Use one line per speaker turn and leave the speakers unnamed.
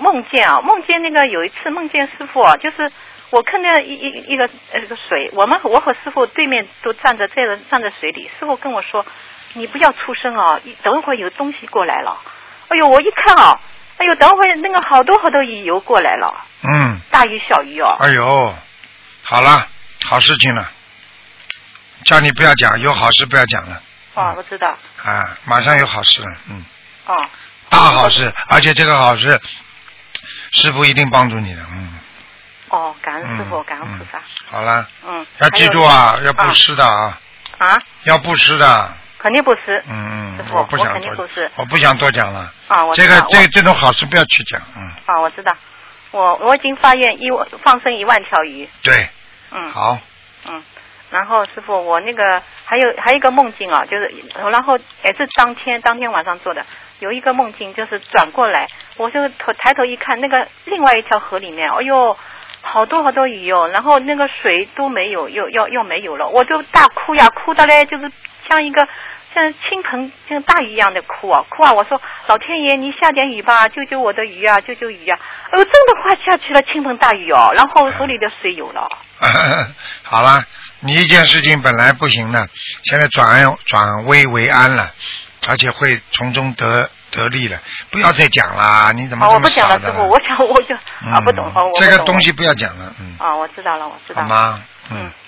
梦见那个有一次梦见师傅啊，就是我看到一个水，我和师傅对面都站在水里，师傅跟我说你不要出声啊，等会有东西过来了。哎呦，我一看啊，哎呦，等会那个好多鱼游过来了。嗯。大鱼小鱼哦。
哎呦，好了，好事情了，叫你不要讲，有好事不要讲了。
哦，我知道。
啊，马上有好事了，嗯。
哦。
大好事，而且这个好事，师傅一定帮助你的，嗯。
哦，感恩师傅，感恩菩萨。
好了。
嗯。
要记住啊，要布施的啊。
啊？
要布施的。
肯定布施。
师
傅，我肯定布施。
我不想多讲了。
啊，我
知道。这种好事不要去讲，嗯。
啊，我知道，我已经发愿放生1万条鱼。
对。
嗯。
好。
嗯。然后师傅，我那个还有一个梦境啊，就是然后也是当天晚上做的，有一个梦境就是转过来，我就抬头一看，那个另外一条河里面，哎呦，好多鱼哦，然后那个水都没有，又没有了，我就大哭呀，哭的嘞，就是像倾盆像大鱼一样的哭啊，我说老天爷你下点雨吧，救救我的鱼啊，救救鱼啊，真的滑下去了，倾盆大雨哦，然后河里的水有了。
好了，你一件事情本来不行的，现在转危为安了，而且会从中得利了，不要再讲啦，你怎么这么傻的？
我不讲了，师傅，我就不懂。
这个东西不要讲了，
我知道了，我知道了。
好吗？